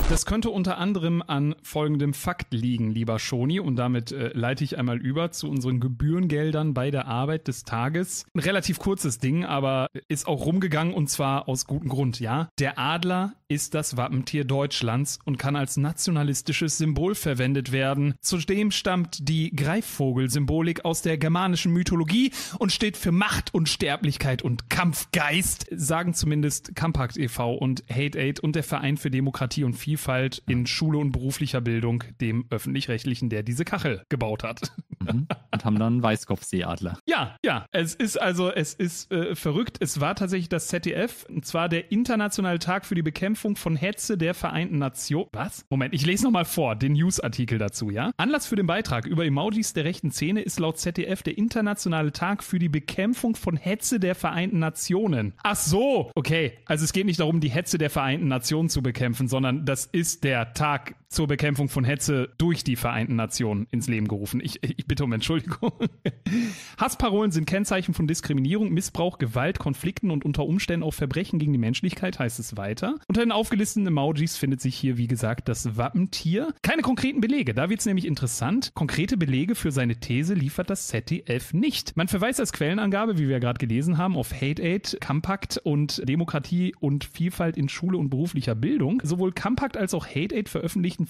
Das könnte unter anderem an folgendem Fakt liegen, lieber Schoni, und damit leite ich einmal über zu unseren Gebührengeldern bei der Arbeit des Tages. Ein relativ kurzes Ding, aber ist auch rumgegangen, und zwar aus gutem Grund, ja. Der Adler ist das Wappentier Deutschlands und kann als nationalistisches Symbol verwendet werden. Zudem stammt die Greifvogel-Symbolik aus der germanischen Mythologie und steht für Macht, Unsterblichkeit und Kampfgeist, sagen zumindest Campact e.V. und Hate Aid und der Verein für Demokratie und Vielfalt in Schule und beruflicher Bildung, dem Öffentlich-Rechtlichen, der diese Kachel gebaut hat. Und haben dann einen Weißkopfseeadler. Ja, es ist verrückt. Es war tatsächlich das ZDF, und zwar der Internationale Tag für die Bekämpfung von Hetze der Vereinten Nationen. Was? Moment, ich lese nochmal vor, den Newsartikel dazu, ja? Anlass für den Beitrag über Emojis der rechten Szene ist laut ZDF der Internationale Tag für die Bekämpfung von Hetze der Vereinten Nationen. Ach so, okay. Also es geht nicht darum, die Hetze der Vereinten Nationen zu bekämpfen, sondern das ist der Tag zur Bekämpfung von Hetze durch die Vereinten Nationen ins Leben gerufen. Ich bitte um Entschuldigung. Hassparolen sind Kennzeichen von Diskriminierung, Missbrauch, Gewalt, Konflikten und unter Umständen auch Verbrechen gegen die Menschlichkeit, heißt es weiter. Unter den aufgelisteten Emojis findet sich hier, wie gesagt, das Wappentier. Keine konkreten Belege, da wird es nämlich interessant. Konkrete Belege für seine These liefert das ZDF nicht. Man verweist als Quellenangabe, wie wir gerade gelesen haben, auf Hate Aid, Campact und Demokratie und Vielfalt in Schule und beruflicher Bildung. Sowohl Campact als auch Hate Aid veröffentlichten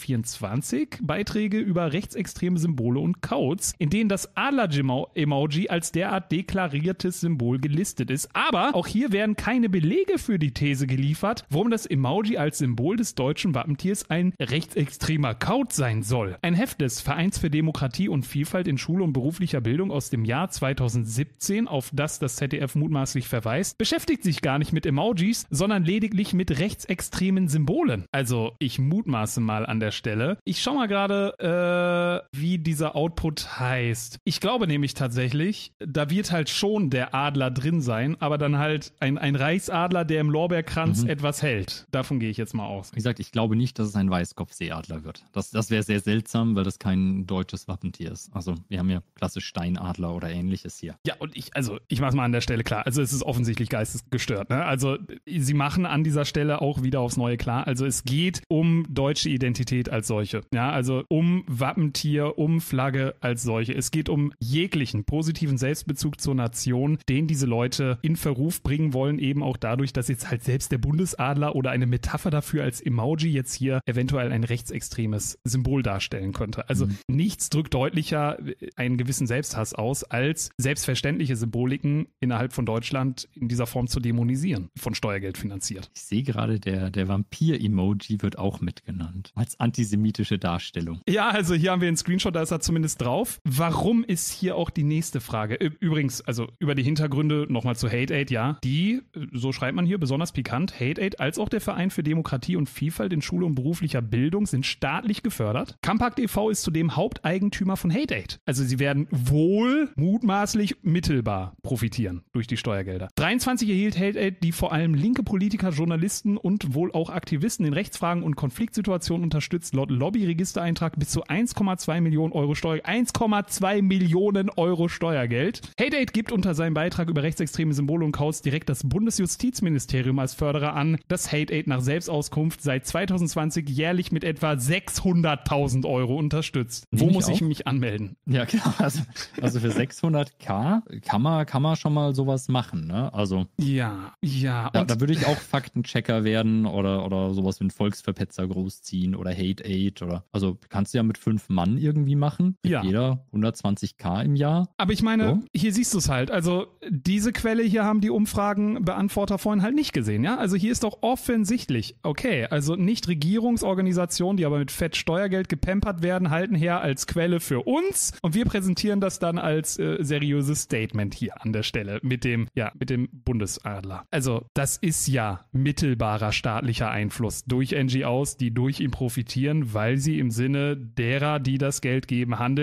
24 Beiträge über rechtsextreme Symbole und Codes, in denen das Adler-Emoji als derart deklariertes Symbol gelistet ist. Aber auch hier werden keine Belege für die These geliefert, warum das Emoji als Symbol des deutschen Wappentiers ein rechtsextremer Code sein soll. Ein Heft des Vereins für Demokratie und Vielfalt in Schule und beruflicher Bildung aus dem Jahr 2017, auf das ZDF mutmaßlich verweist, beschäftigt sich gar nicht mit Emojis, sondern lediglich mit rechtsextremen Symbolen. Also ich mutmaße mal an der Stelle. Ich schau mal gerade, wie dieser Output heißt. Ich glaube nämlich tatsächlich, da wird halt schon der Adler drin sein, aber dann halt ein Reichsadler, der im Lorbeerkranz etwas hält. Davon gehe ich jetzt mal aus. Wie gesagt, ich glaube nicht, dass es ein Weißkopfseeadler wird. Das wäre sehr seltsam, weil das kein deutsches Wappentier ist. Also wir haben ja klassisch Steinadler oder ähnliches hier. Ja, und ich mach's mal an der Stelle klar. Also es ist offensichtlich geistesgestört, ne? Also sie machen an dieser Stelle auch wieder aufs Neue klar. Also es geht um deutsche Identität als solche. Ja, also um Wappentier, um Flagge als solche. Es geht um jeglichen positiven Selbstbezug zur Nation, den diese Leute in Verruf bringen wollen, eben auch dadurch, dass jetzt halt selbst der Bundesadler oder eine Metapher dafür als Emoji jetzt hier eventuell ein rechtsextremes Symbol darstellen könnte. Also nichts drückt deutlicher einen gewissen Selbsthass aus, als selbstverständliche Symboliken innerhalb von Deutschland in dieser Form zu dämonisieren, von Steuergeld finanziert. Ich sehe gerade, der Vampir-Emoji wird auch mitgenannt, als antisemitische Darstellung. Ja, also hier haben wir einen Screenshot, da ist er zumindest drauf. Warum ist hier auch die nächste Frage? Übrigens, also über die Hintergründe nochmal zu Hate Aid, ja. Die, so schreibt man hier, besonders pikant, Hate Aid als auch der Verein für Demokratie und Vielfalt in Schule und beruflicher Bildung sind staatlich gefördert. Campact e.V. ist zudem Haupteigentümer von Hate Aid. Also sie werden wohl mutmaßlich mittelbar profitieren durch die Steuergelder. 23 erhielt Hate Aid, die vor allem linke Politiker, Journalisten und wohl auch Aktivisten in Rechtsfragen und Konfliktsituationen unterstützt, laut Lobbyregistereintrag bis zu 1,2 Millionen Euro Steuer. 1,2 Millionen Euro Steuergeld. Hate Aid gibt unter seinem Beitrag über rechtsextreme Symbole und Codes direkt das Bundesjustizministerium als Förderer an, das Hate Aid nach Selbstauskunft seit 2020 jährlich mit etwa 600.000 Euro unterstützt. Wo muss ich mich anmelden? Ja, genau. Also für 600.000 kann man schon mal sowas machen, ne? Also ja. Da würde ich auch Faktenchecker werden oder sowas wie ein Volksverpetzer großziehen oder Hate Aid oder, also kannst du ja mit 5 Mann irgendwie machen. Ja. Jeder 120.000 im Jahr. Aber ich meine, so. Hier siehst du es halt. Also diese Quelle hier haben die Umfragenbeantworter vorhin halt nicht gesehen, ja? Also hier ist doch offensichtlich, okay, also nicht Regierungsorganisationen, die aber mit fett Steuergeld gepampert werden, halten her als Quelle für uns und wir präsentieren das dann als seriöses Statement hier an der Stelle mit dem Bundesadler. Also das ist ja mittelbarer staatlicher Einfluss durch NGOs, die durch ihn profitieren, weil sie im Sinne derer, die das Geld geben, handeln und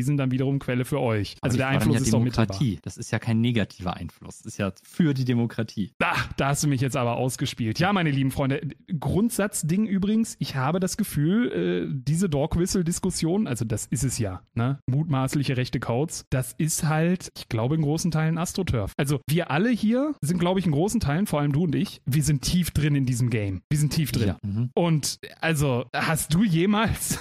Wesen dann wiederum Quelle für euch. Also der Aber Einfluss ist doch Demokratie. mittelbar. Das ist ja kein negativer Einfluss. Das ist ja für die Demokratie. Da hast du mich jetzt aber ausgespielt. Ja, meine lieben Freunde, Grundsatzding übrigens, ich habe das Gefühl, diese Dog-Whistle-Diskussion, also das ist es ja, ne? Mutmaßliche rechte Codes, das ist halt, ich glaube, in großen Teilen AstroTurf. Also wir alle hier sind, glaube ich, in großen Teilen, vor allem du und ich, wir sind tief drin in diesem Game. Wir sind tief drin. Ja. Und also, hast du jemals...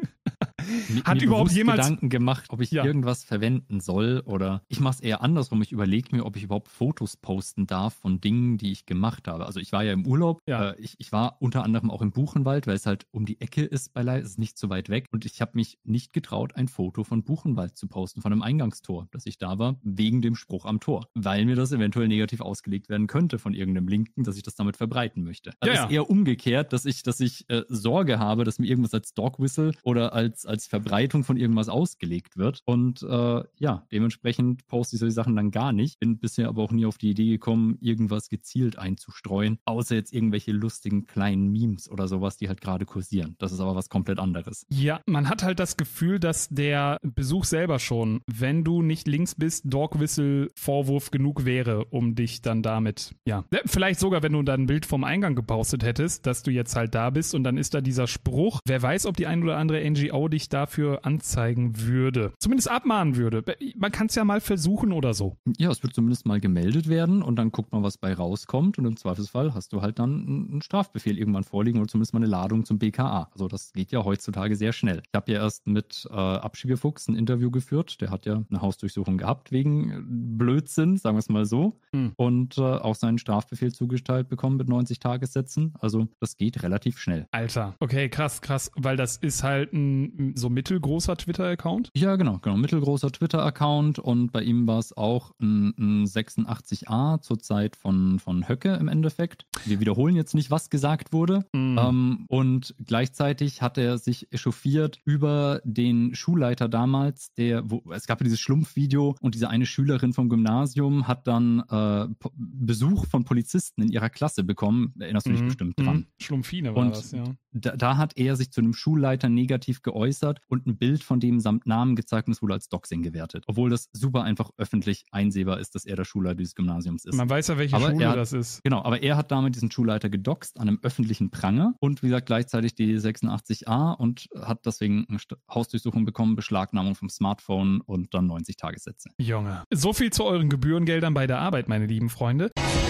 Hat überhaupt jemals Gedanken gemacht, ob ich irgendwas verwenden soll, oder ich mache es eher andersrum. Ich überlege mir, ob ich überhaupt Fotos posten darf von Dingen, die ich gemacht habe. Also ich war ja im Urlaub. Ja. Ich war unter anderem auch im Buchenwald, weil es halt um die Ecke ist bei Leipzig, es ist nicht so weit weg. Und ich habe mich nicht getraut, ein Foto von Buchenwald zu posten, von einem Eingangstor, dass ich da war, wegen dem Spruch am Tor. Weil mir das eventuell negativ ausgelegt werden könnte von irgendeinem Linken, dass ich das damit verbreiten möchte. Also es ist eher umgekehrt, dass ich Sorge habe, dass mir irgendwas als Dog-Whistle oder als Verbreitung von irgendwas ausgelegt wird. Und dementsprechend poste ich solche Sachen dann gar nicht. Bin bisher aber auch nie auf die Idee gekommen, irgendwas gezielt einzustreuen, außer jetzt irgendwelche lustigen kleinen Memes oder sowas, die halt gerade kursieren. Das ist aber was komplett anderes. Ja, man hat halt das Gefühl, dass der Besuch selber schon, wenn du nicht links bist, Dog-Whistle-Vorwurf genug wäre, um dich dann damit, vielleicht sogar, wenn du dann ein Bild vom Eingang gepostet hättest, dass du jetzt halt da bist und dann ist da dieser Spruch. Wer weiß, ob die ein oder andere NGO dich dafür anzeigen würde. Zumindest abmahnen würde. Man kann es ja mal versuchen oder so. Ja, es wird zumindest mal gemeldet werden und dann guckt man, was bei rauskommt und im Zweifelsfall hast du halt dann einen Strafbefehl irgendwann vorliegen oder zumindest mal eine Ladung zum BKA. Also das geht ja heutzutage sehr schnell. Ich habe ja erst mit Abschiebefuchs ein Interview geführt. Der hat ja eine Hausdurchsuchung gehabt wegen Blödsinn, sagen wir es mal so. Und auch seinen Strafbefehl zugeteilt bekommen mit 90 Tagessätzen. Also das geht relativ schnell. Alter, okay, krass, weil das ist halt ein so mittelgroßer Twitter-Account? Ja, genau, mittelgroßer Twitter-Account und bei ihm war es auch ein 86a zur Zeit von Höcke im Endeffekt. Wir wiederholen jetzt nicht, was gesagt wurde. Und gleichzeitig hat er sich echauffiert über den Schulleiter damals, es gab ja dieses Schlumpfvideo und diese eine Schülerin vom Gymnasium hat dann Besuch von Polizisten in ihrer Klasse bekommen. Erinnerst du dich bestimmt dran? Schlumpfine war das, ja. Da hat er sich zu einem Schulleiter negativ geäußert und ein Bild von dem samt Namen gezeigt und es wurde als Doxing gewertet. Obwohl das super einfach öffentlich einsehbar ist, dass er der Schulleiter dieses Gymnasiums ist. Man weiß ja, welche Schule das ist. Genau, aber er hat damit diesen Schulleiter gedoxt an einem öffentlichen Pranger und wie gesagt gleichzeitig die 86a und hat deswegen eine Hausdurchsuchung bekommen, Beschlagnahmung vom Smartphone und dann 90 Tagessätze. Junge. So viel zu euren Gebührengeldern bei der Arbeit, meine lieben Freunde.